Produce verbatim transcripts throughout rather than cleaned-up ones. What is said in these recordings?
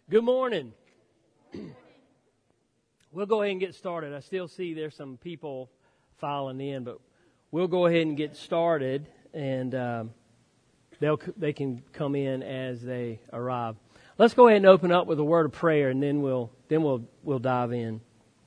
Good morning. We'll go ahead and get started. I still see there's some people filing in, but we'll go ahead and get started, and um, they'll they can come in as they arrive. Let's go ahead and open up with a word of prayer, and then we'll then we'll we'll dive in.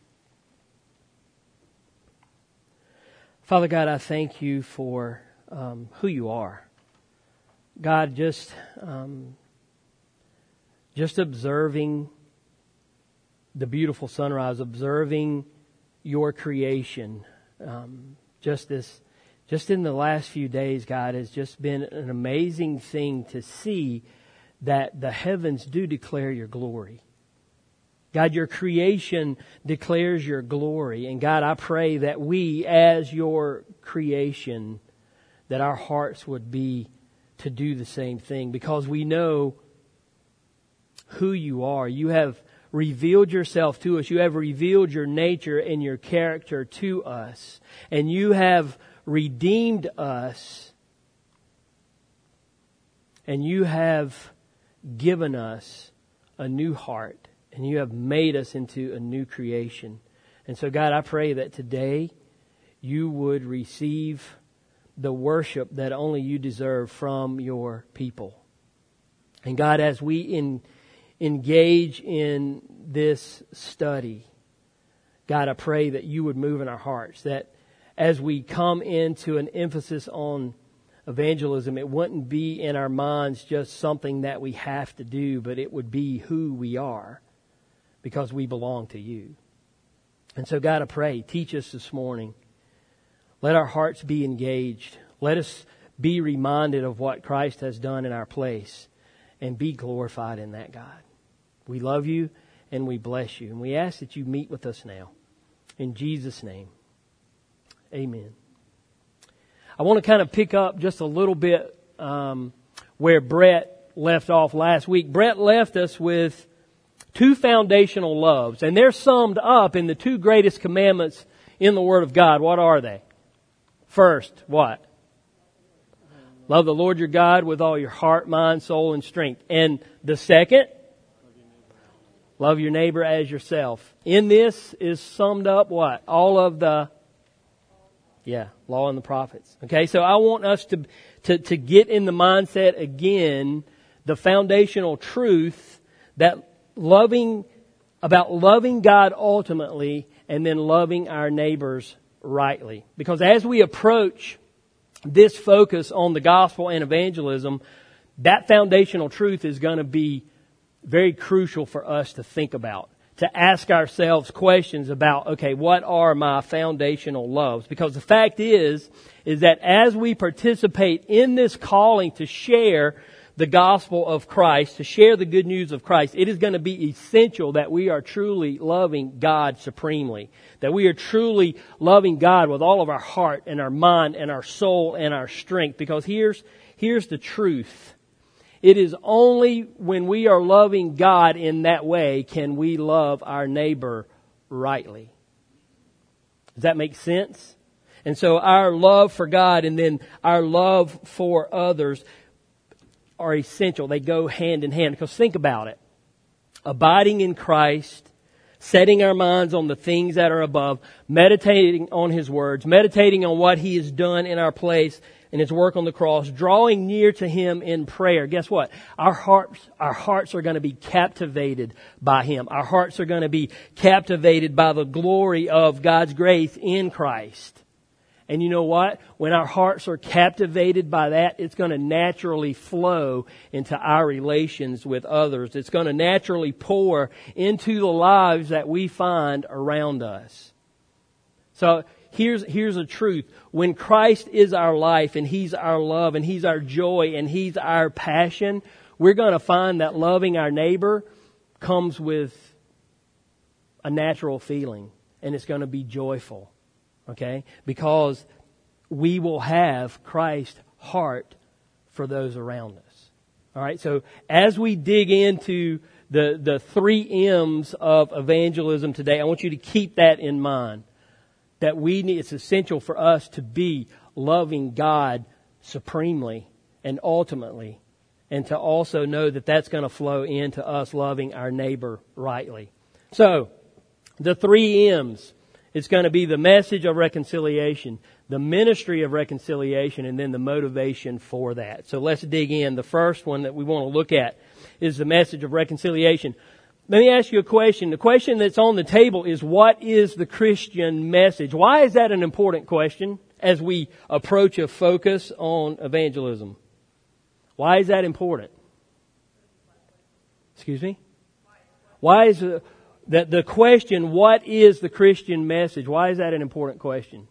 Father God, I thank you for um, who you are. God, just um, just observing the beautiful sunrise, observing your creation, um, just this, just in the last few days, God, has just been an amazing thing to see that the heavens do declare your glory. God, your creation declares your glory. And God, I pray that we, as your creation, that our hearts would be to do the same thing, because we know who you are. You have revealed yourself to us. You have revealed your nature and your character to us. And you have redeemed us. And you have given us a new heart. And you have made us into a new creation. And so, God, I pray that today you would receive the worship that only you deserve from your people. And God, as we in, engage in this study, God, I pray that you would move in our hearts, that as we come into an emphasis on evangelism, it wouldn't be in our minds just something that we have to do, but it would be who we are, because we belong to you. And so, God, I pray, teach us this morning. Let our hearts be engaged. Let us be reminded of what Christ has done in our place and be glorified in that, God. We love you and we bless you. And we ask that you meet with us now. In Jesus' name, amen. I want to kind of pick up just a little bit um, where Brett left off last week. Brett left us with two foundational loves, and they're summed up in the two greatest commandments in the Word of God. What are they? First, what? Love the Lord your God with all your heart, mind, soul, and strength. And the second, love your neighbor as yourself. In this is summed up what? All of the, yeah, law and the prophets. Okay, so I want us to, to, to get in the mindset again, the foundational truth that loving, about loving God ultimately, and then loving our neighbors rightly. Because as we approach this focus on the gospel and evangelism, that foundational truth is going to be very crucial for us to think about, to ask ourselves questions about, okay, what are my foundational loves? Because the fact is, is that as we participate in this calling to share the gospel of Christ, to share the good news of Christ, it is going to be essential that we are truly loving God supremely. That we are truly loving God with all of our heart and our mind and our soul and our strength. Because here's, here's the truth. It is only when we are loving God in that way can we love our neighbor rightly. Does that make sense? And so our love for God and then our love for others are essential. They go hand in hand. Because think about it. Abiding in Christ, setting our minds on the things that are above, meditating on His words, meditating on what He has done in our place and His work on the cross, drawing near to Him in prayer. Guess what? Our hearts, our hearts are going to be captivated by Him. Our hearts are going to be captivated by the glory of God's grace in Christ. And you know what? When our hearts are captivated by that, it's going to naturally flow into our relations with others. It's going to naturally pour into the lives that we find around us. So here's, here's a truth. When Christ is our life and He's our love and He's our joy and He's our passion, we're going to find that loving our neighbor comes with a natural feeling, and it's going to be joyful. Okay? Because we will have Christ's heart for those around us. All right? So as we dig into the, the three M's of evangelism today, I want you to keep that in mind. That we need, it's essential for us to be loving God supremely and ultimately and to also know that that's going to flow into us loving our neighbor rightly. So, the three M's. It's going to be the message of reconciliation, the ministry of reconciliation, and then the motivation for that. So let's dig in. The first one that we want to look at is the message of reconciliation. Let me ask you a question. The question that's on the table is, what is the Christian message? Why is that an important question as we approach a focus on evangelism? Why is that important? Excuse me? Why is it? That the question, what is the Christian message? Why is that an important question?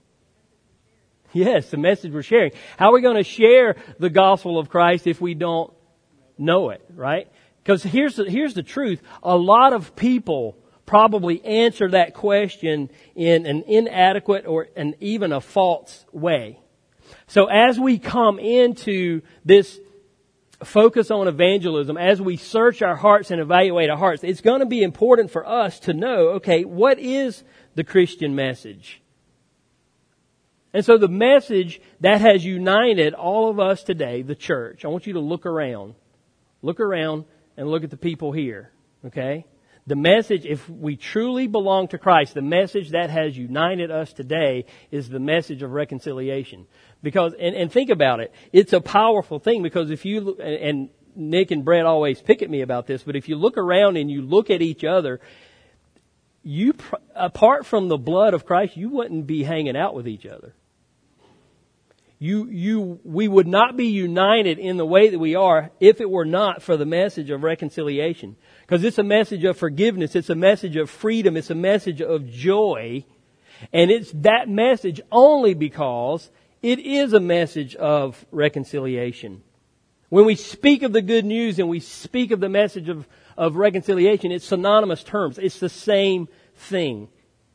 Yes, the message we're sharing. How are we going to share the gospel of Christ if we don't know it, right? Because here's the, here's the truth. A lot of people probably answer that question in an inadequate or an even a false way. So as we come into this focus on evangelism, as we search our hearts and evaluate our hearts, it's going to be important for us to know, okay, what is the Christian message? And so the message that has united all of us today, the church, I want you to look around. Look around and look at the people here, okay? The message, if we truly belong to Christ, the message that has united us today is the message of reconciliation. Because, and, and think about it, it's a powerful thing, because if you, and Nick and Brett always pick at me about this, but if you look around and you look at each other, you, apart from the blood of Christ, you wouldn't be hanging out with each other. You, you, we would not be united in the way that we are if it were not for the message of reconciliation. Because it's a message of forgiveness, it's a message of freedom, it's a message of joy, and it's that message only because it is a message of reconciliation. When we speak of the good news and we speak of the message of, of reconciliation, it's synonymous terms. It's the same thing.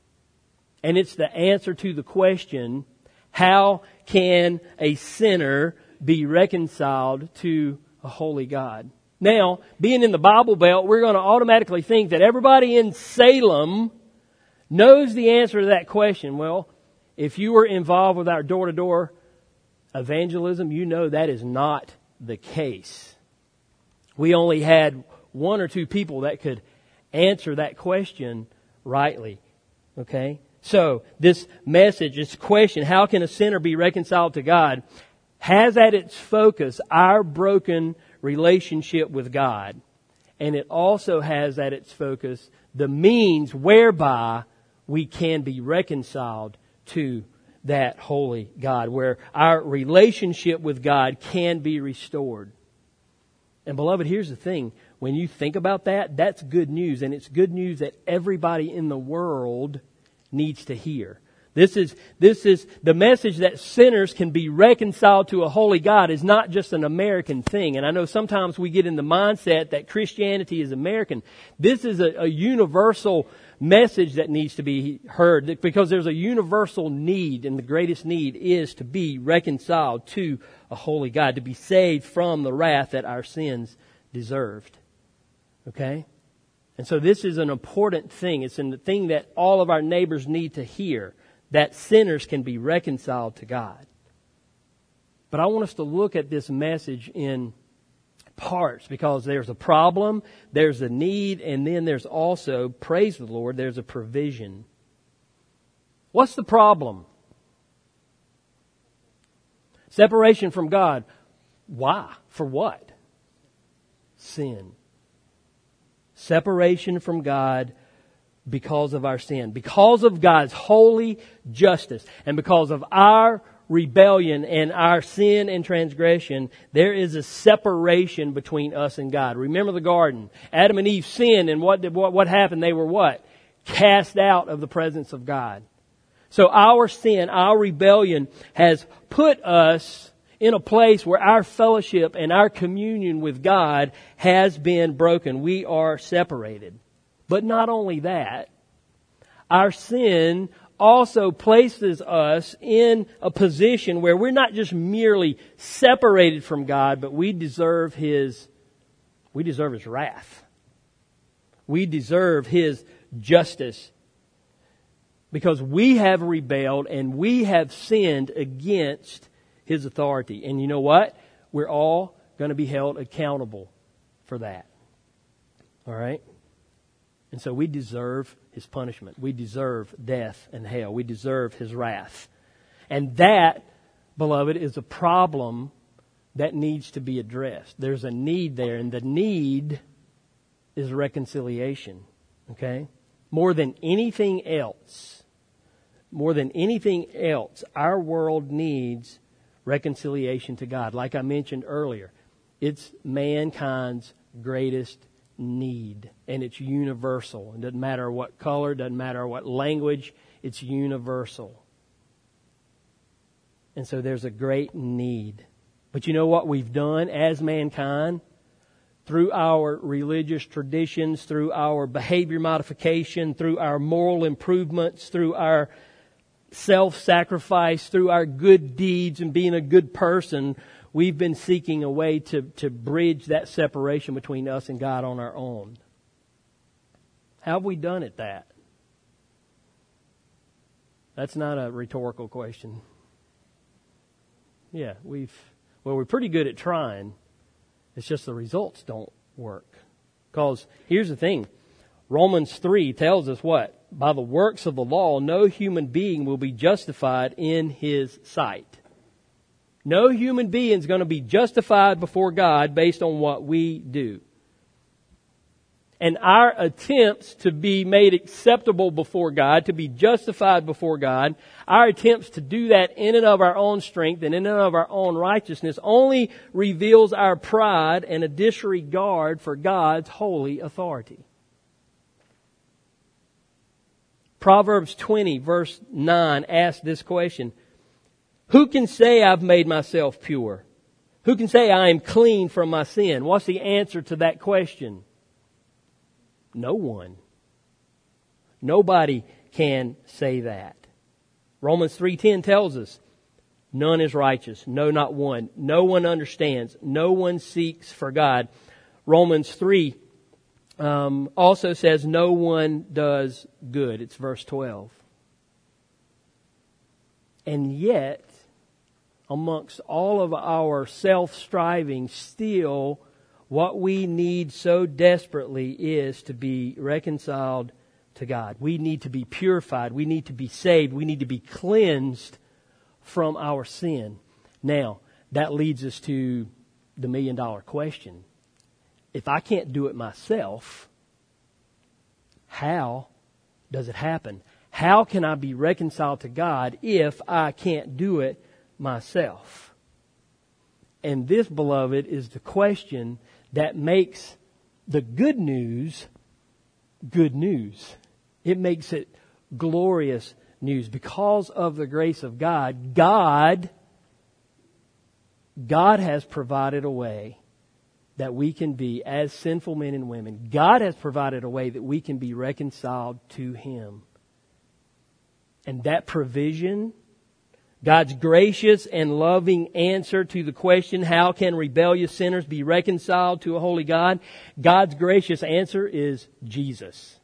And it's the answer to the question, how can a sinner be reconciled to a holy God? Now, being in the Bible Belt, we're going to automatically think that everybody in Salem knows the answer to that question. Well, if you were involved with our door-to-door evangelism, you know that is not the case. We only had one or two people that could answer that question rightly. Okay? So, this message, this question, how can a sinner be reconciled to God, has at its focus our broken relationship with God. And it also has at its focus the means whereby we can be reconciled to that holy God, where our relationship with God can be restored. And beloved, here's the thing. When you think about that, that's good news. And it's good news that everybody in the world needs to hear. This is, this is the message that sinners can be reconciled to a holy God is not just an American thing. And I know sometimes we get in the mindset that Christianity is American. This is a, a universal message that needs to be heard, because there's a universal need, and the greatest need is to be reconciled to a holy God, to be saved from the wrath that our sins deserved. Okay? And so this is an important thing. It's a thing that all of our neighbors need to hear, that sinners can be reconciled to God. But I want us to look at this message in parts, because there's a problem, there's a need, and then there's also, praise the Lord, there's a provision. What's the problem? Separation from God. Why? For what? Sin. Separation from God because of our sin. Because of God's holy justice. And because of our rebellion and our sin and transgression, there is a separation between us and God. Remember the garden. Adam and Eve sinned, and what did, what, what happened? They were what? Cast out of the presence of God. So our sin, our rebellion has put us in a place where our fellowship and our communion with God has been broken. We are separated. But not only that, our sin also places us in a position where we're not just merely separated from God, but we deserve His, we deserve His wrath. We deserve His justice. Because we have rebelled and we have sinned against His authority. And you know what? We're all going to be held accountable for that. All right? And so we deserve His punishment. We deserve death and hell. We deserve His wrath. And that, beloved, is a problem that needs to be addressed. There's a need there, and the need is reconciliation. Okay? More than anything else, more than anything else, our world needs reconciliation to God. Like I mentioned earlier, it's mankind's greatest need, and it's universal. It doesn't matter what color, doesn't matter what language, it's universal. And so there's a great need. But you know what we've done as mankind? Through our religious traditions, through our behavior modification, through our moral improvements, through our self-sacrifice, through our good deeds and being a good person, we've been seeking a way to, to bridge that separation between us and God on our own. How have we done it that? That's not a rhetorical question. Yeah, we've, well, we're pretty good at trying. It's just the results don't work. Because here's the thing. Romans three tells us what? By the works of the law, no human being will be justified in his sight. No human being is going to be justified before God based on what we do. And our attempts to be made acceptable before God, to be justified before God, our attempts to do that in and of our own strength and in and of our own righteousness only reveals our pride and a disregard for God's holy authority. Proverbs twenty verse nine asks this question. Who can say I've made myself pure? Who can say I am clean from my sin? What's the answer to that question? No one. Nobody can say that. Romans three ten tells us, none is righteous, no, not one. No one understands. No one seeks for God. Romans three um, also says no one does good. It's verse twelve. And yet, amongst all of our self-striving, still what we need so desperately is to be reconciled to God. We need to be purified. We need to be saved. We need to be cleansed from our sin. Now, that leads us to the million dollar question. If I can't do it myself, how does it happen? How can I be reconciled to God if I can't do it myself? And this, beloved, is the question that makes the good news good news. It makes it glorious news. Because of the grace of God, God, God has provided a way that we can be, as sinful men and women, God has provided a way that we can be reconciled to Him. And that provision, God's gracious and loving answer to the question, how can rebellious sinners be reconciled to a holy God? God's gracious answer is Jesus.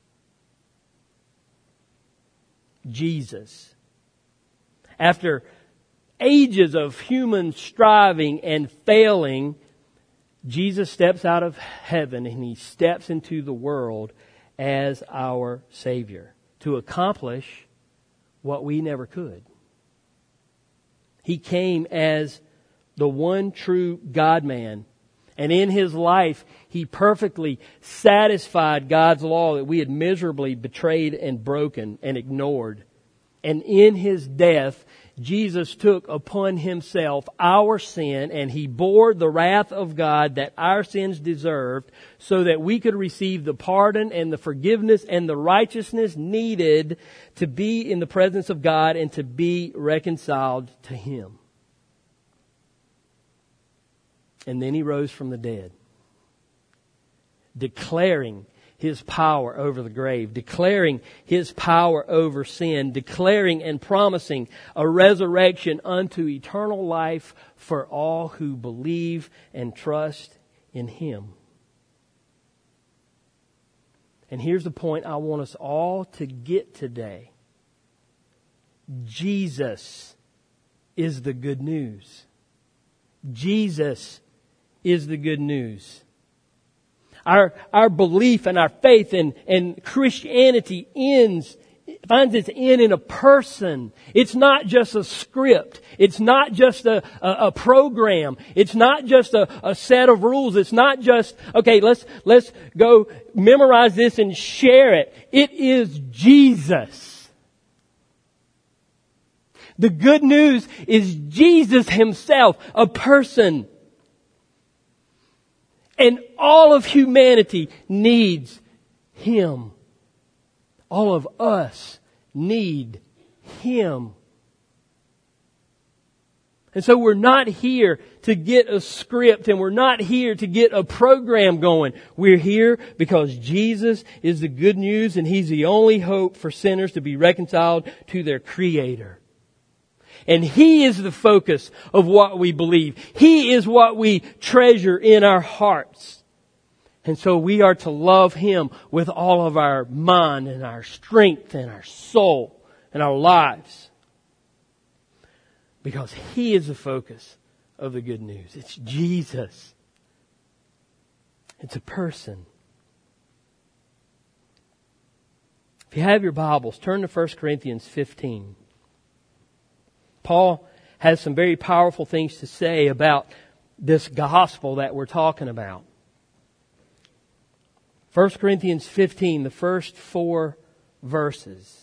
Jesus. After ages of human striving and failing, Jesus steps out of heaven and He steps into the world as our Savior to accomplish what we never could. He came as the one true God-man. And in His life, He perfectly satisfied God's law that we had miserably betrayed and broken and ignored. And in His death, Jesus took upon Himself our sin, and He bore the wrath of God that our sins deserved, so that we could receive the pardon and the forgiveness and the righteousness needed to be in the presence of God and to be reconciled to Him. And then He rose from the dead, declaring His power over the grave, declaring His power over sin, declaring and promising a resurrection unto eternal life for all who believe and trust in Him. And here's the point I want us all to get today. Jesus is the good news. Jesus is the good news. Our, our belief and our faith and, and Christianity ends, finds its end in a person. It's not just a script. It's not just a, a, a program. It's not just a, a set of rules. It's not just, okay, let's, let's go memorize this and share it. It is Jesus. The good news is Jesus Himself, a person. And all of humanity needs Him. All of us need Him. And so we're not here to get a script, and we're not here to get a program going. We're here because Jesus is the good news, and He's the only hope for sinners to be reconciled to their Creator. And He is the focus of what we believe. He is what we treasure in our hearts. And so we are to love Him with all of our mind and our strength and our soul and our lives. Because He is the focus of the good news. It's Jesus. It's a person. If you have your Bibles, turn to First Corinthians fifteen. Paul has some very powerful things to say about this gospel that we're talking about. First Corinthians fifteen, the first four verses.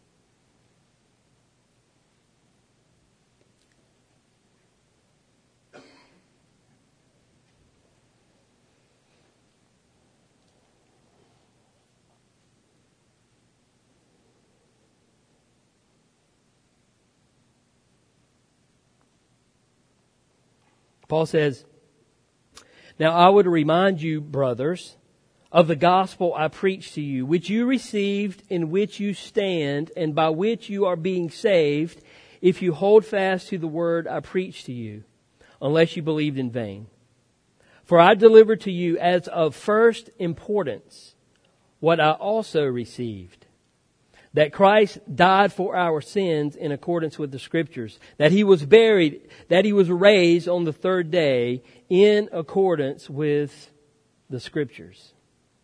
Paul says, "Now I would remind you, brothers, of the gospel I preached to you, which you received, in which you stand, and by which you are being saved, if you hold fast to the word I preached to you, unless you believed in vain. For I delivered to you as of first importance what I also received, that Christ died for our sins in accordance with the Scriptures, that He was buried, that He was raised on the third day in accordance with the Scriptures."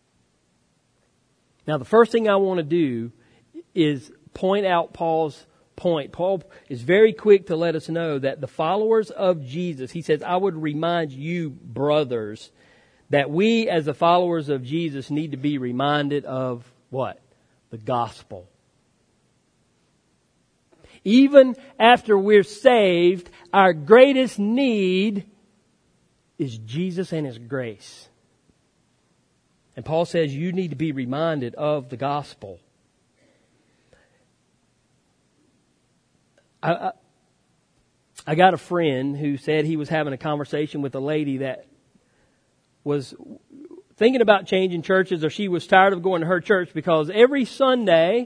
Now, the first thing I want to do is point out Paul's point. Paul is very quick to let us know that the followers of Jesus, he says, "I would remind you, brothers, that we as the followers of Jesus need to be reminded of what? The gospel. Even after we're saved, our greatest need is Jesus and His grace." And Paul says you need to be reminded of the gospel. I, I, I got a friend who said he was having a conversation with a lady that was thinking about changing churches, or she was tired of going to her church because every Sunday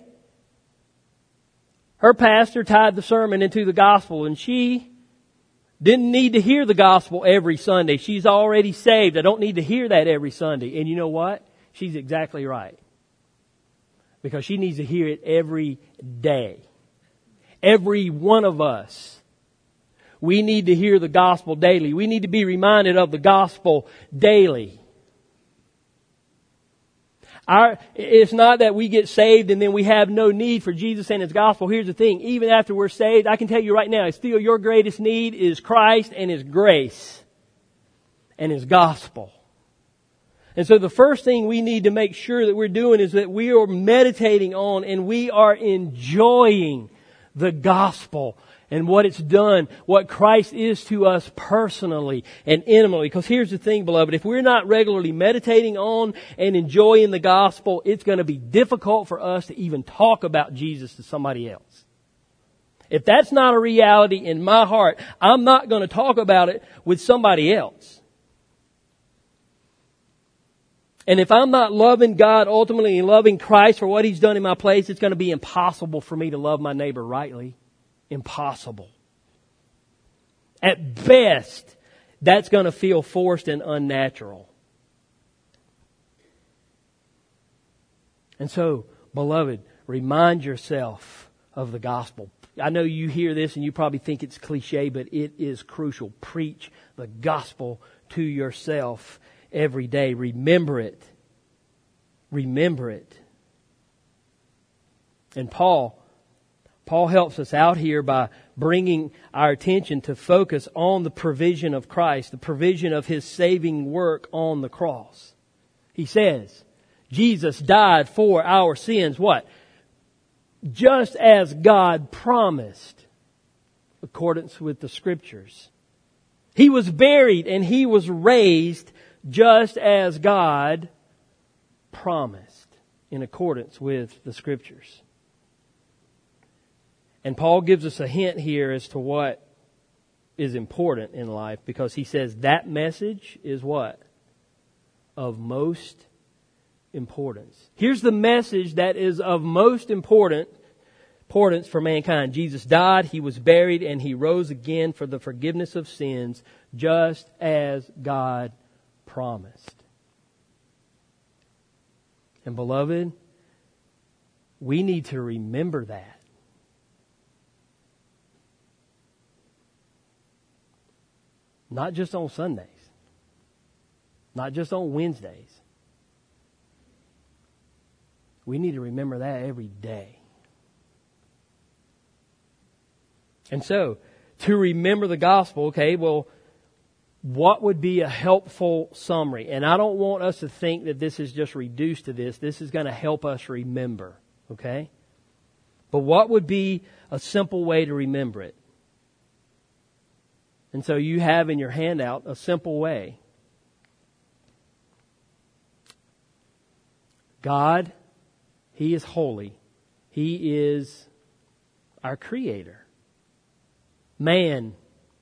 her pastor tied the sermon into the gospel, and she didn't need to hear the gospel every Sunday. She's already saved. I don't need to hear that every Sunday. And you know what? She's exactly right. Because she needs to hear it every day. Every one of us. We need to hear the gospel daily. We need to be reminded of the gospel daily. Our, it's not that we get saved and then we have no need for Jesus and His gospel. Here's the thing. Even after we're saved, I can tell you right now, still your greatest need is Christ and His grace and His gospel. And so the first thing we need to make sure that we're doing is that we are meditating on and we are enjoying the gospel and what it's done, what Christ is to us personally and intimately. Because here's the thing, beloved, if we're not regularly meditating on and enjoying the gospel, it's going to be difficult for us to even talk about Jesus to somebody else. If that's not a reality in my heart, I'm not going to talk about it with somebody else. And if I'm not loving God ultimately and loving Christ for what He's done in my place, it's going to be impossible for me to love my neighbor rightly. Impossible. At best, that's going to feel forced and unnatural. And so, beloved, remind yourself of the gospel. I know you hear this and you probably think it's cliche, but it is crucial. Preach the gospel to yourself every day. Remember it. Remember it. And Paul, Paul helps us out here by bringing our attention to focus on the provision of Christ, the provision of His saving work on the cross. He says, Jesus died for our sins. What? Just as God promised, in accordance with the Scriptures. He was buried and He was raised just as God promised, in accordance with the Scriptures. And Paul gives us a hint here as to what is important in life, because he says that message is what? Of most importance. Here's the message that is of most important importance for mankind. Jesus died, He was buried, and He rose again for the forgiveness of sins, just as God promised. And beloved, we need to remember that. Not just on Sundays. Not just on Wednesdays. We need to remember that every day. And so, to remember the gospel, okay, well, what would be a helpful summary? And I don't want us to think that this is just reduced to this. This is going to help us remember, okay? But what would be a simple way to remember it? And so you have in your handout a simple way. God, He is holy. He is our Creator. Man,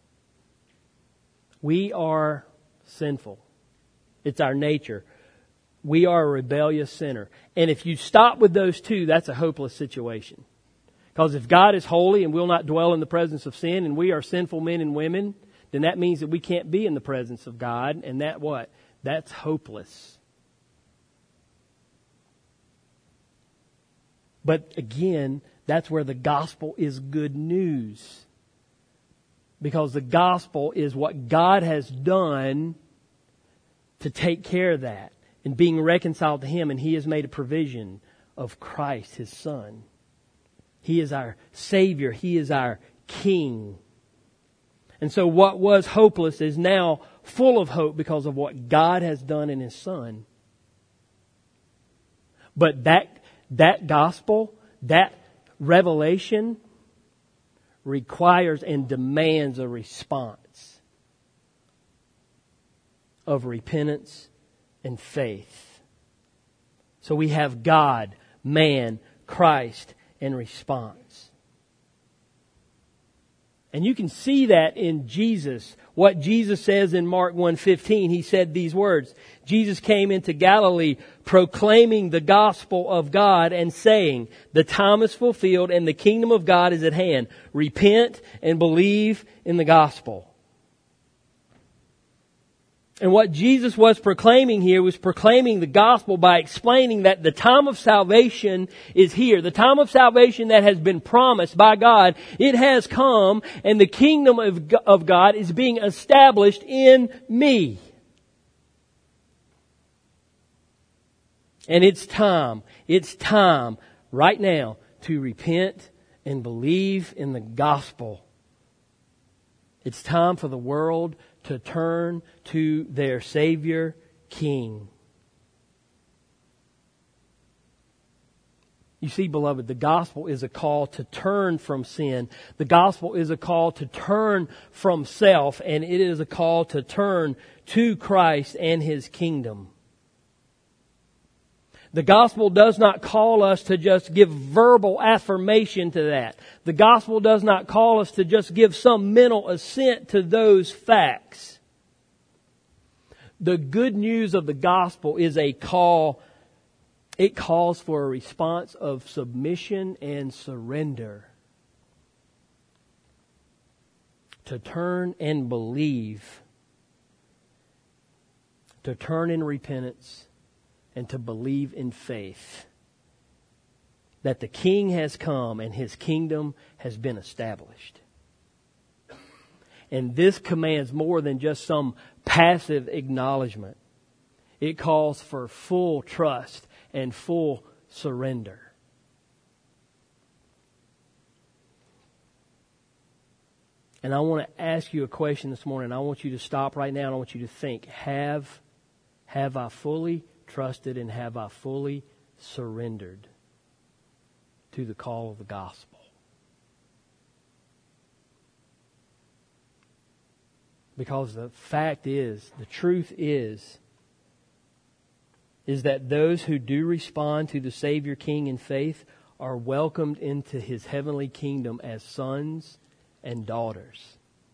we are sinful. It's our nature. We are a rebellious sinner. And if you stop with those two, that's a hopeless situation. Because if God is holy and will not dwell in the presence of sin, and we are sinful men and women, then that means that we can't be in the presence of God. And that what? That's hopeless. But again, that's where the gospel is good news. Because the gospel is what God has done to take care of that. And being reconciled to Him, and He has made a provision of Christ, His Son. He is our Savior. He is our King. And so what was hopeless is now full of hope because of what God has done in His Son. But that, that gospel, that revelation requires and demands a response of repentance and faith. So we have God, man, Christ, and response. And you can see that in Jesus. What Jesus says in Mark one fifteen, He said these words. Jesus came into Galilee proclaiming the gospel of God and saying, the time is fulfilled and the kingdom of God is at hand. Repent and believe in the gospel. And what Jesus was proclaiming here was proclaiming the gospel by explaining that the time of salvation is here. The time of salvation that has been promised by God, it has come, and the kingdom of God is being established in me. And it's time, it's time right now to repent and believe in the gospel. It's time for the world to turn to their Savior, King. You see, beloved, the gospel is a call to turn from sin. The gospel is a call to turn from self, and it is a call to turn to Christ and His kingdom. The gospel does not call us to just give verbal affirmation to that. The gospel does not call us to just give some mental assent to those facts. The good news of the gospel is a call. It calls for a response of submission and surrender. To turn and believe. To turn in repentance. And to believe in faith that the King has come and His kingdom has been established. And this commands more than just some passive acknowledgement. It calls for full trust and full surrender. And I want to ask you a question this morning. I want you to stop right now and I want you to think, have, have I fully trusted and have I fully surrendered to the call of the gospel? Because the fact is, the truth is, is that those who do respond to the Savior King in faith are welcomed into His heavenly kingdom as sons and daughters.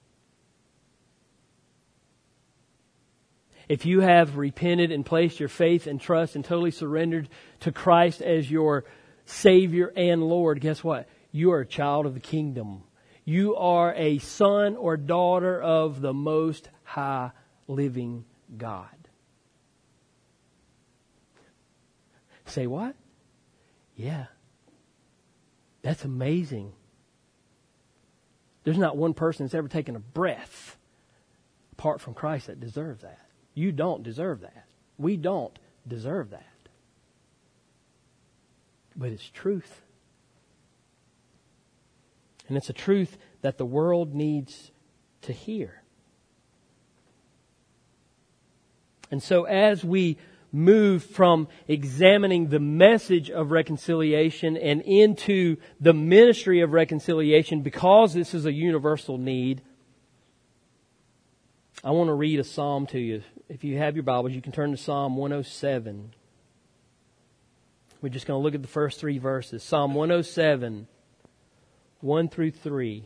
If you have repented and placed your faith and trust and totally surrendered to Christ as your Savior and Lord, guess what? You are a child of the kingdom. You are a son or daughter of the Most High living God. Say what? Yeah. That's amazing. There's not one person that's ever taken a breath apart from Christ that deserves that. You don't deserve that. We don't deserve that. But it's truth. And it's a truth that the world needs to hear. And so as we move from examining the message of reconciliation and into the ministry of reconciliation, because this is a universal need, I want to read a psalm to you. If you have your Bibles, you can turn to Psalm one oh seven. We're just going to look at the first three verses. Psalm one oh seven, one through three.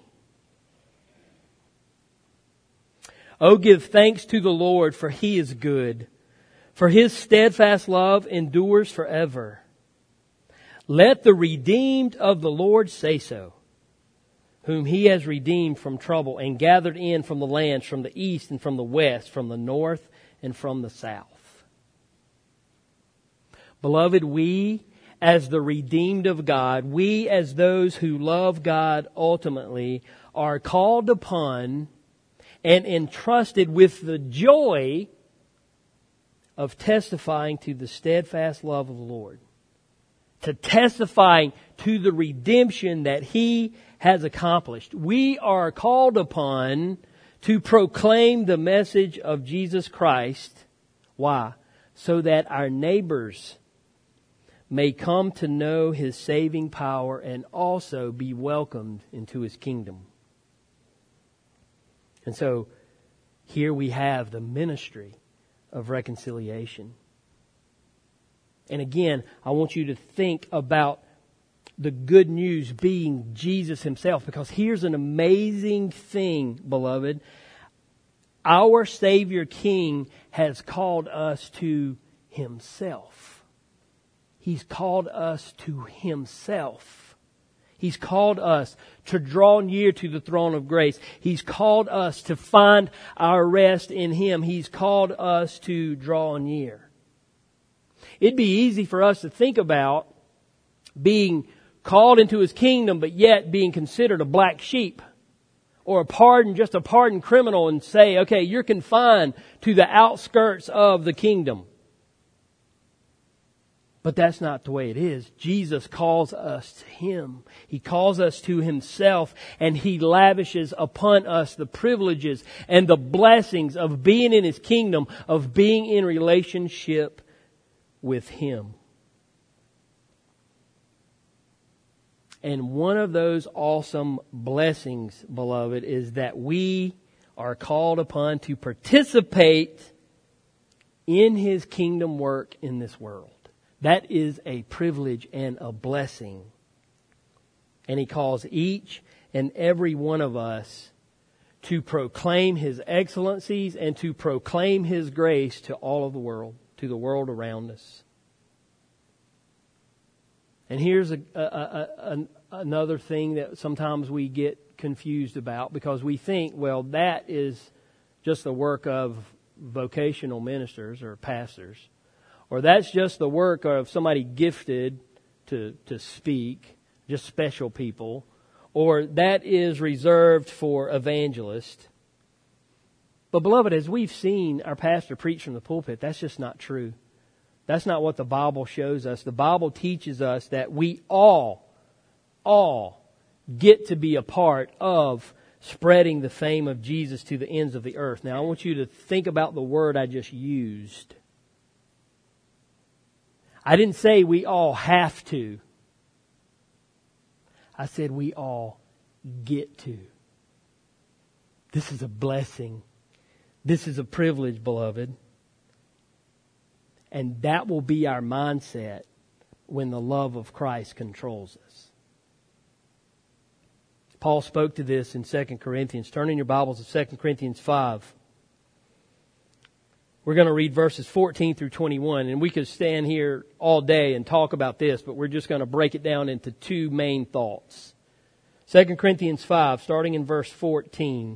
Oh, give thanks to the Lord, for He is good. For His steadfast love endures forever. Let the redeemed of the Lord say so, whom He has redeemed from trouble and gathered in from the lands, from the east and from the west, from the north and from the south. Beloved, we as the redeemed of God, we as those who love God ultimately, are called upon and entrusted with the joy of testifying to the steadfast love of the Lord. To testifying to the redemption that He has accomplished. We are called upon to proclaim the message of Jesus Christ. Why? So that our neighbors may come to know His saving power and also be welcomed into His kingdom. And so, here we have the ministry of reconciliation. And again, I want you to think about the good news being Jesus Himself, because here's an amazing thing, beloved. Our Savior King has called us to Himself. He's called us to Himself. He's called us to draw near to the throne of grace. He's called us to find our rest in Him. He's called us to draw near. It'd be easy for us to think about being called into His kingdom, but yet being considered a black sheep or a pardoned, just a pardoned criminal, and say, okay, you're confined to the outskirts of the kingdom. But that's not the way it is. Jesus calls us to Him. He calls us to Himself, and He lavishes upon us the privileges and the blessings of being in His kingdom, of being in relationship with Him. And one of those awesome blessings, beloved, is that we are called upon to participate in His kingdom work in this world. That is a privilege and a blessing. And He calls each and every one of us to proclaim His excellencies and to proclaim His grace to all of the world, to the world around us. And here's a, a, a, a, another thing that sometimes we get confused about, because we think, well, that is just the work of vocational ministers or pastors. Or that's just the work of somebody gifted to, to speak, just special people. Or that is reserved for evangelists. But beloved, as we've seen our pastor preach from the pulpit, that's just not true. That's not what the Bible shows us. The Bible teaches us that we all, all get to be a part of spreading the fame of Jesus to the ends of the earth. Now, I want you to think about the word I just used. I didn't say we all have to. I said we all get to. This is a blessing. This is a privilege, beloved. And that will be our mindset when the love of Christ controls us. Paul spoke to this in Second Corinthians. Turn in your Bibles to Second Corinthians five. We're going to read verses fourteen through twenty-one. And we could stand here all day and talk about this, but we're just going to break it down into two main thoughts. Second Corinthians five, starting in verse fourteen.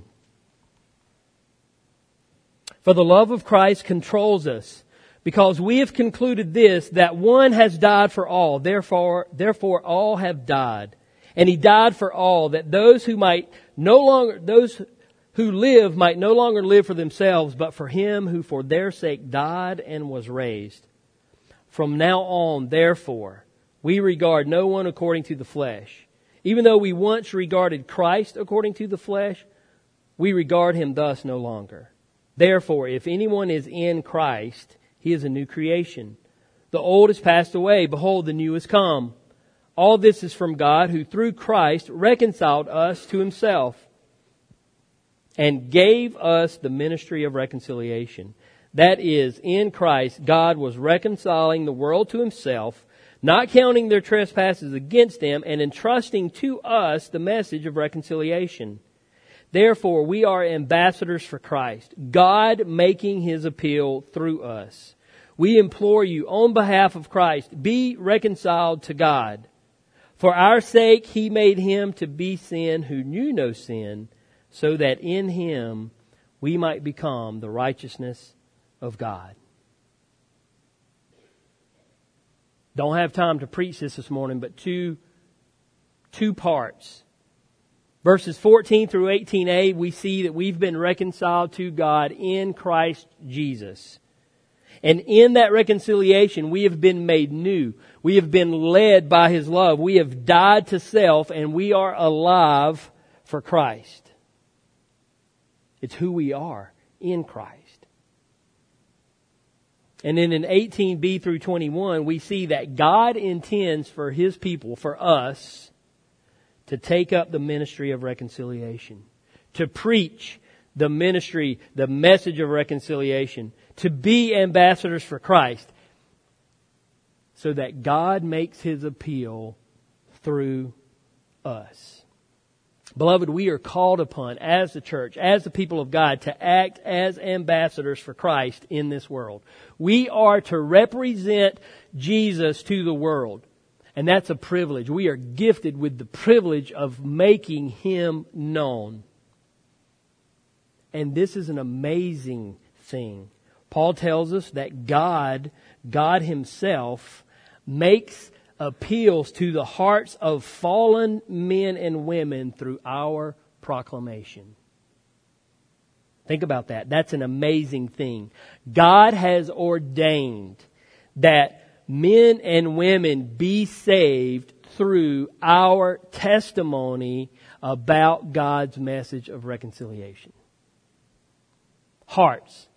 For the love of Christ controls us, because we have concluded this, that one has died for all, therefore, therefore all have died. And He died for all, that those who might no longer, those who live might no longer live for themselves, but for Him who for their sake died and was raised. From now on, therefore, we regard no one according to the flesh. Even though we once regarded Christ according to the flesh, we regard Him thus no longer. Therefore, if anyone is in Christ, he is a new creation. The old has passed away. Behold, the new has come. All this is from God, who through Christ reconciled us to Himself and gave us the ministry of reconciliation. That is, in Christ, God was reconciling the world to Himself, not counting their trespasses against them, and entrusting to us the message of reconciliation. Therefore, we are ambassadors for Christ, God making His appeal through us. We implore you on behalf of Christ, be reconciled to God. For our sake, He made Him to be sin who knew no sin, so that in Him we might become the righteousness of God. Don't have time to preach this this morning, but two, two parts. Verses fourteen through eighteen a, we see that we've been reconciled to God in Christ Jesus. And in that reconciliation, we have been made new. We have been led by His love. We have died to self, and we are alive for Christ. It's who we are in Christ. And then in eighteen b through twenty-one, we see that God intends for His people, for us, to take up the ministry of reconciliation, to preach the ministry, the message of reconciliation, to be ambassadors for Christ, so that God makes His appeal through us. Beloved, we are called upon as the church, as the people of God, to act as ambassadors for Christ in this world. We are to represent Jesus to the world. And that's a privilege. We are gifted with the privilege of making Him known. And this is an amazing thing. Paul tells us that God, God Himself, makes appeals to the hearts of fallen men and women through our proclamation. Think about that. That's an amazing thing. God has ordained that men and women be saved through our testimony about God's message of reconciliation. Hearts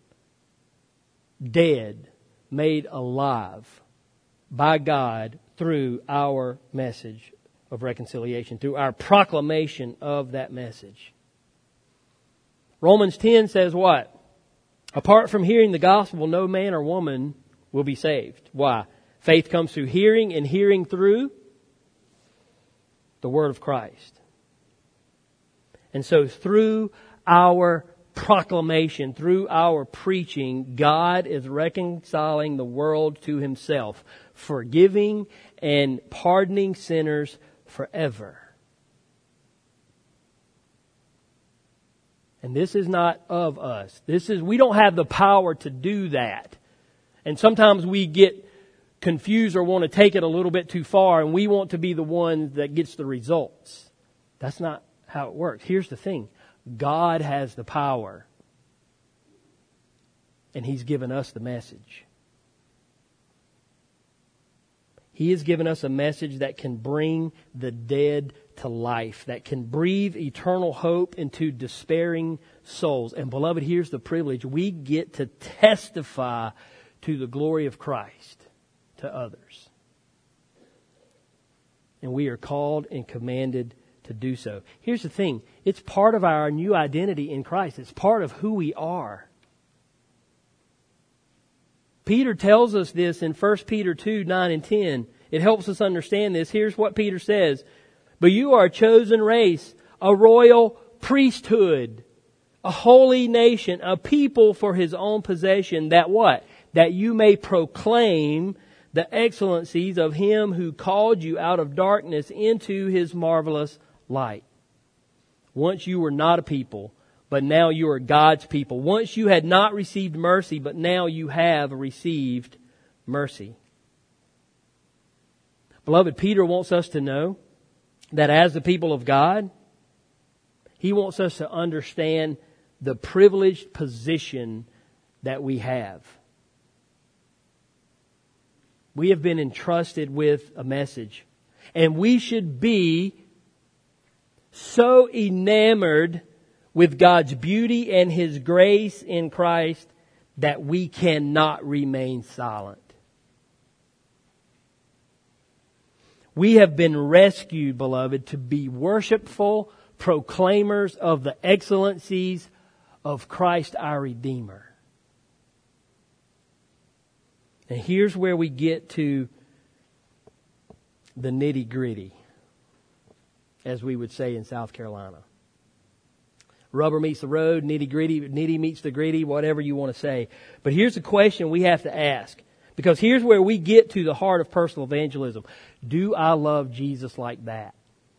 dead, made alive by God through our message of reconciliation, through our proclamation of that message. Romans ten says what? Apart from hearing the gospel, no man or woman will be saved. Why? Faith comes through hearing, and hearing through the word of Christ. And so through our proclamation, through our preaching, God is reconciling the world to Himself, forgiving and pardoning sinners forever. And this is not of us. This is, we don't have the power to do that. And sometimes we get confused or want to take it a little bit too far, and we want to be the one that gets the results. That's not how it works. Here's the thing. God has the power. And He's given us the message. He has given us a message that can bring the dead to life, that can breathe eternal hope into despairing souls. And beloved, here's the privilege. We get to testify to the glory of Christ to others. And we are called and commanded to do so. Here's the thing. It's part of our new identity in Christ. It's part of who we are. Peter tells us this in First Peter two, nine and ten. It helps us understand this. Here's what Peter says. But you are a chosen race, a royal priesthood, a holy nation, a people for His own possession, that what? That you may proclaim the excellencies of Him who called you out of darkness into His marvelous light. Once you were not a people, but now you are God's people. Once you had not received mercy, but now you have received mercy. Beloved, Peter wants us to know that as the people of God, he wants us to understand the privileged position that we have. We have been entrusted with a message, and we should be so enamored with God's beauty and His grace in Christ that we cannot remain silent. We have been rescued, beloved, to be worshipful proclaimers of the excellencies of Christ our Redeemer. And here's where we get to the nitty-gritty, as we would say in South Carolina. Rubber meets the road, nitty-gritty, nitty meets the gritty, whatever you want to say. But here's the question we have to ask. Because here's where we get to the heart of personal evangelism. Do I love Jesus like that?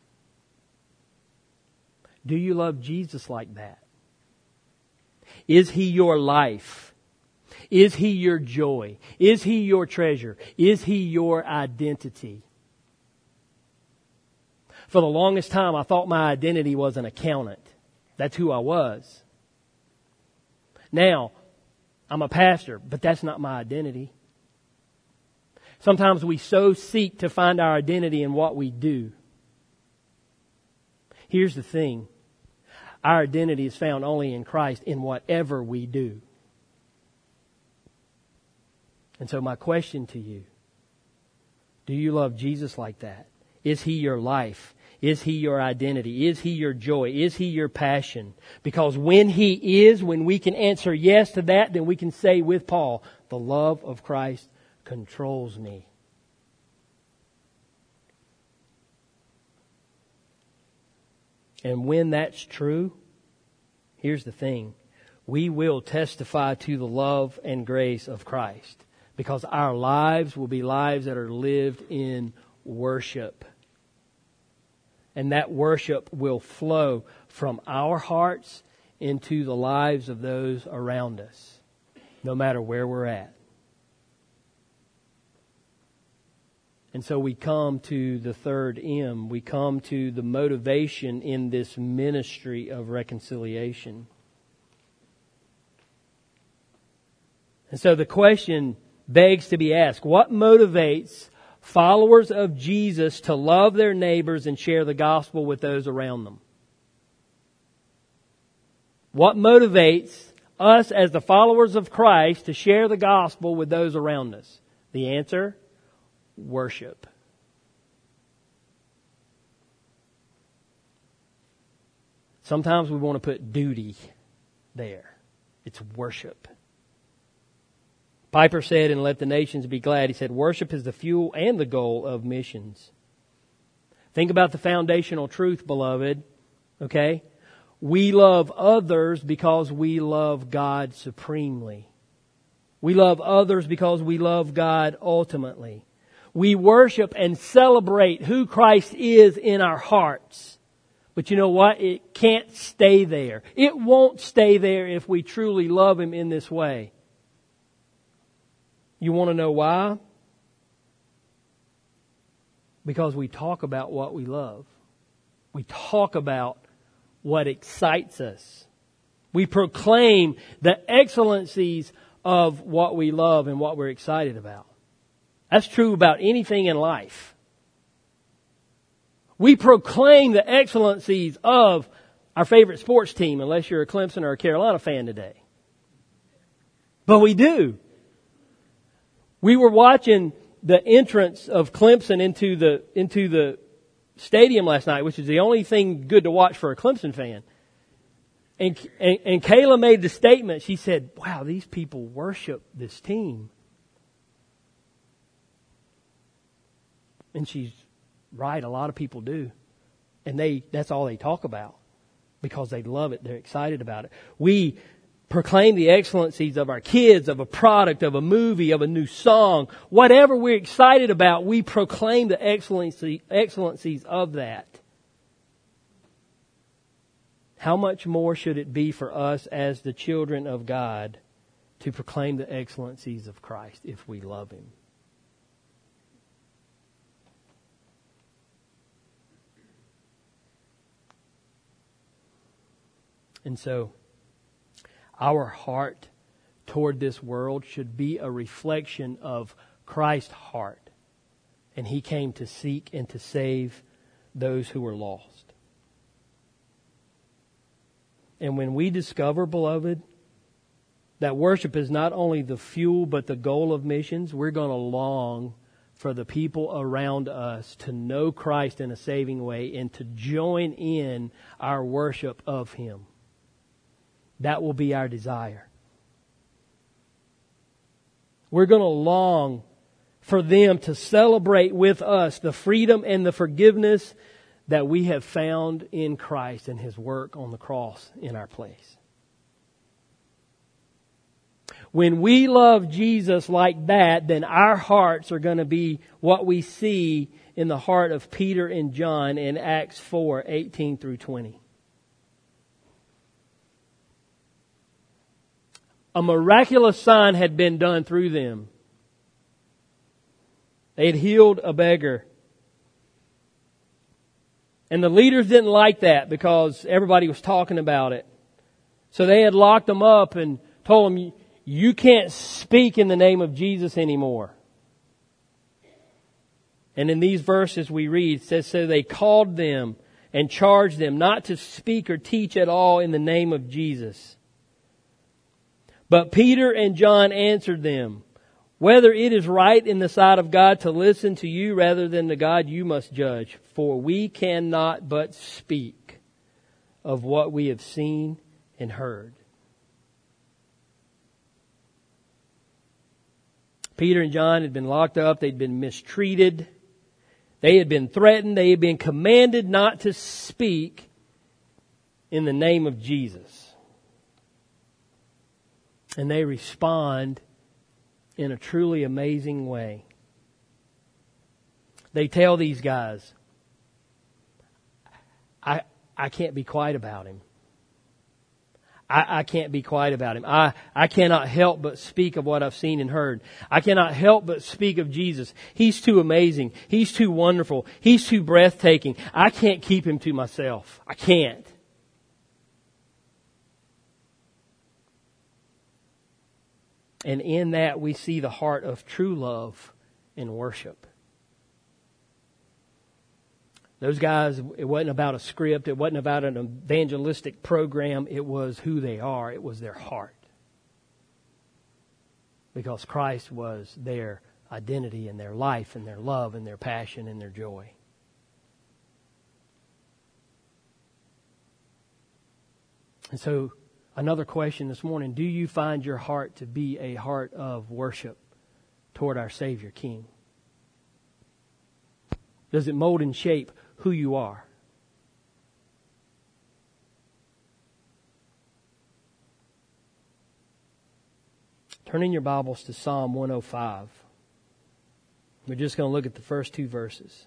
Do you love Jesus like that? Is He your life? Is He your joy? Is He your treasure? Is He your identity? For the longest time, I thought my identity was an accountant. That's who I was. Now, I'm a pastor, but that's not my identity. Sometimes we so seek to find our identity in what we do. Here's the thing. Our identity is found only in Christ in whatever we do. And so my question to you, do you love Jesus like that? Is He your life? Is He your identity? Is He your joy? Is He your passion? Because when He is, when we can answer yes to that, then we can say with Paul, the love of Christ controls me. And when that's true, here's the thing. We will testify to the love and grace of Christ. Because our lives will be lives that are lived in worship. And that worship will flow from our hearts into the lives of those around us, no matter where we're at. And so we come to the third M. We come to the motivation in this ministry of reconciliation. And so the question begs to be asked, what motivates followers of Jesus to love their neighbors and share the gospel with those around them? What motivates us as the followers of Christ to share the gospel with those around us? The answer? Worship. Sometimes we want to put duty there. It's worship. Piper said in Let the Nations Be Glad, he said, worship is the fuel and the goal of missions. Think about the foundational truth, beloved. Okay? We love others because we love God supremely. We love others because we love God ultimately. We worship and celebrate who Christ is in our hearts. But you know what? It can't stay there. It won't stay there if we truly love Him in this way. You want to know why? Because we talk about what we love. We talk about what excites us. We proclaim the excellencies of what we love and what we're excited about. That's true about anything in life. We proclaim the excellencies of our favorite sports team, unless you're a Clemson or a Carolina fan today. But we do. We were watching the entrance of Clemson into the into the stadium last night, which is the only thing good to watch for a Clemson fan. And, and, and Kayla made the statement. She said, wow, these people worship this team. And she's right. A lot of people do. And they that's all they talk about because they love it. They're excited about it. We proclaim the excellencies of our kids, of a product, of a movie, of a new song. Whatever we're excited about, we proclaim the excellency, excellencies of that. How much more should it be for us as the children of God to proclaim the excellencies of Christ if we love Him? And so, our heart toward this world should be a reflection of Christ's heart. And He came to seek and to save those who were lost. And when we discover, beloved, that worship is not only the fuel but the goal of missions, we're going to long for the people around us to know Christ in a saving way and to join in our worship of Him. That will be our desire. We're going to long for them to celebrate with us the freedom and the forgiveness that we have found in Christ and His work on the cross in our place. When we love Jesus like that, then our hearts are going to be what we see in the heart of Peter and John in Acts four, eighteen through twenty. A miraculous sign had been done through them. They had healed a beggar. And the leaders didn't like that because everybody was talking about it. So they had locked them up and told them, you can't speak in the name of Jesus anymore. And in these verses we read, it says, so they called them and charged them not to speak or teach at all in the name of Jesus. But Peter and John answered them, whether it is right in the sight of God to listen to you rather than to God, you must judge. For we cannot but speak of what we have seen and heard. Peter and John had been locked up. They'd been mistreated. They had been threatened. They had been commanded not to speak in the name of Jesus. And they respond in a truly amazing way. They tell these guys, I I can't be quiet about him. I, I can't be quiet about him. I, I cannot help but speak of what I've seen and heard. I cannot help but speak of Jesus. He's too amazing. He's too wonderful. He's too breathtaking. I can't keep him to myself. I can't. And in that we see the heart of true love and worship. Those guys, it wasn't about a script. It wasn't about an evangelistic program. It was who they are. It was their heart. Because Christ was their identity and their life and their love and their passion and their joy. And so, another question this morning, do you find your heart to be a heart of worship toward our Savior King? Does it mold and shape who you are? Turn in your Bibles to Psalm one oh five. We're just going to look at the first two verses.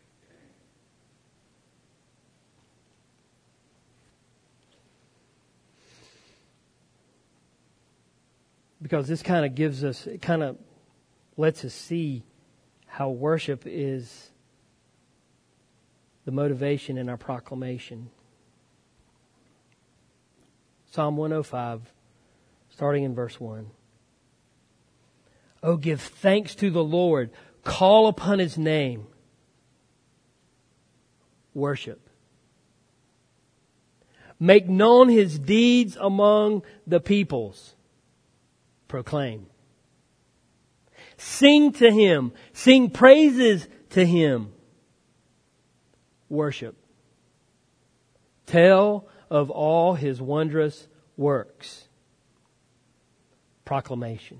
Because this kind of gives us, it kind of lets us see how worship is the motivation in our proclamation. Psalm one oh five, starting in verse one. Oh, give thanks to the Lord. Call upon His name. Worship. Make known His deeds among the peoples. Proclaim. Sing to Him. Sing praises to Him. Worship. Tell of all His wondrous works. Proclamation.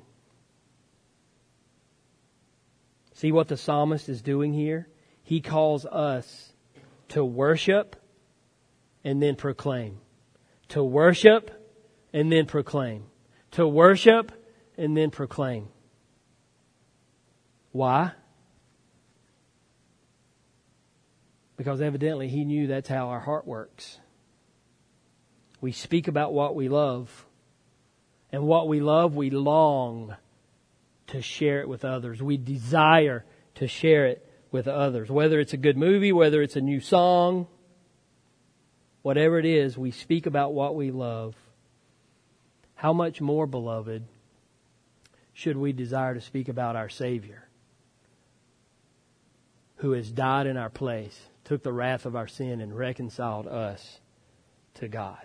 See what the psalmist is doing here? He calls us to worship and then proclaim. To worship and then proclaim. To worship and then proclaim. Why? Because evidently He knew that's how our heart works. We speak about what we love. And what we love, we long to share it with others. We desire to share it with others. Whether it's a good movie, whether it's a new song, whatever it is, we speak about what we love. How much more, beloved, should we desire to speak about our Savior, who has died in our place, took the wrath of our sin, and reconciled us to God?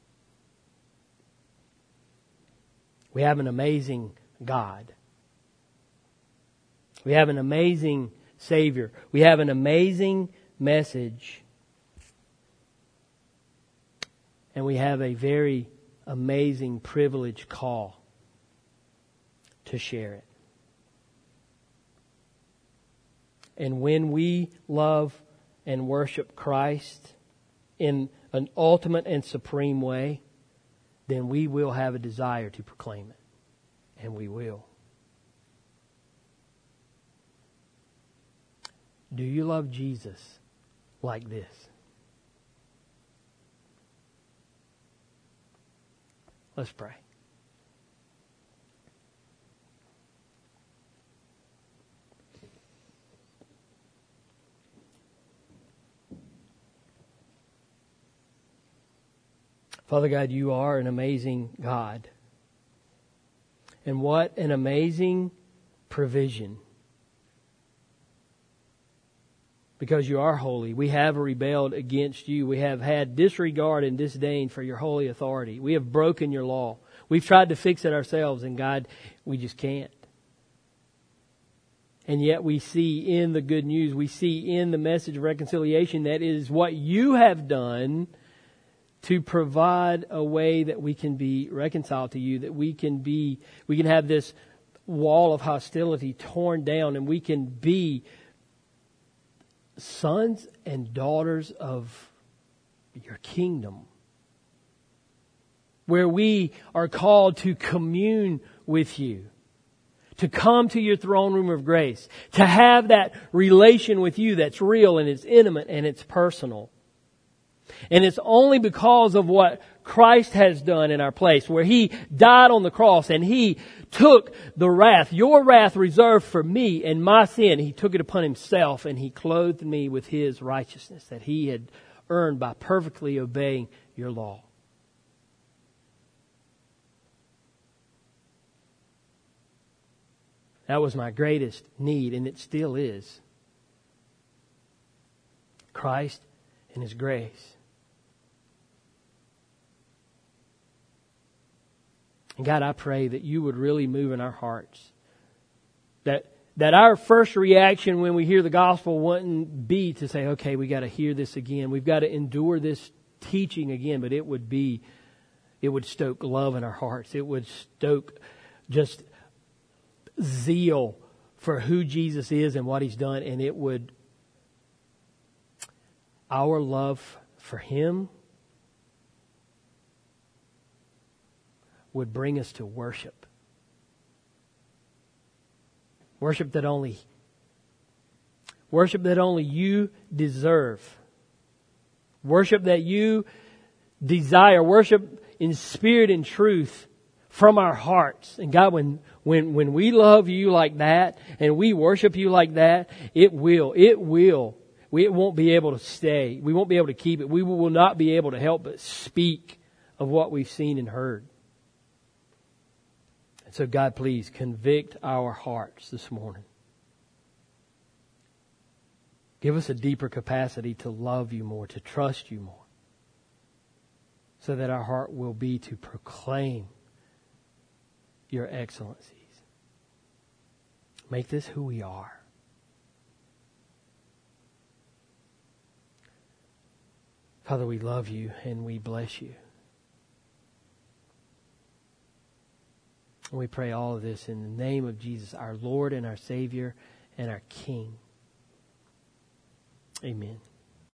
We have an amazing God. We have an amazing Savior. We have an amazing message. And we have a very amazing privilege call to share it. And when we love and worship Christ in an ultimate and supreme way, then we will have a desire to proclaim it. And we will. Do you love Jesus like this? Let's pray. Father God, You are an amazing God. And what an amazing provision. Because You are holy. We have rebelled against You. We have had disregard and disdain for Your holy authority. We have broken Your law. We've tried to fix it ourselves, and God, we just can't. And yet we see in the good news, we see in the message of reconciliation that it is what You have done to provide a way that we can be reconciled to You, that we can be, we can have this wall of hostility torn down, and we can be sons and daughters of Your kingdom, where we are called to commune with You, to come to Your throne room of grace, to have that relation with You that's real and it's intimate and it's personal. And it's only because of what Christ has done in our place, where He died on the cross and He took the wrath, Your wrath reserved for me and my sin. He took it upon Himself and He clothed me with His righteousness that He had earned by perfectly obeying Your law. That was my greatest need, and it still is. Christ and His grace. And God, I pray that You would really move in our hearts. That that our first reaction when we hear the gospel wouldn't be to say, okay, we got to hear this again. We've got to endure this teaching again. But it would be, it would stoke love in our hearts. It would stoke just zeal for who Jesus is and what He's done. And it would, our love for Him would bring us to worship. Worship that only, worship that only You deserve. Worship that You desire. Worship in spirit and truth from our hearts. And God, when, when, when we love You like that and we worship You like that, it will, it will, we, it won't be able to stay. We won't be able to keep it. We will not be able to help but speak of what we've seen and heard. And so, God, please convict our hearts this morning. Give us a deeper capacity to love you more, to trust you more, so that our heart will be to proclaim your excellencies. Make this who we are. Father, we love you and we bless you. And we pray all of this in the name of Jesus, our Lord and our Savior and our King. Amen.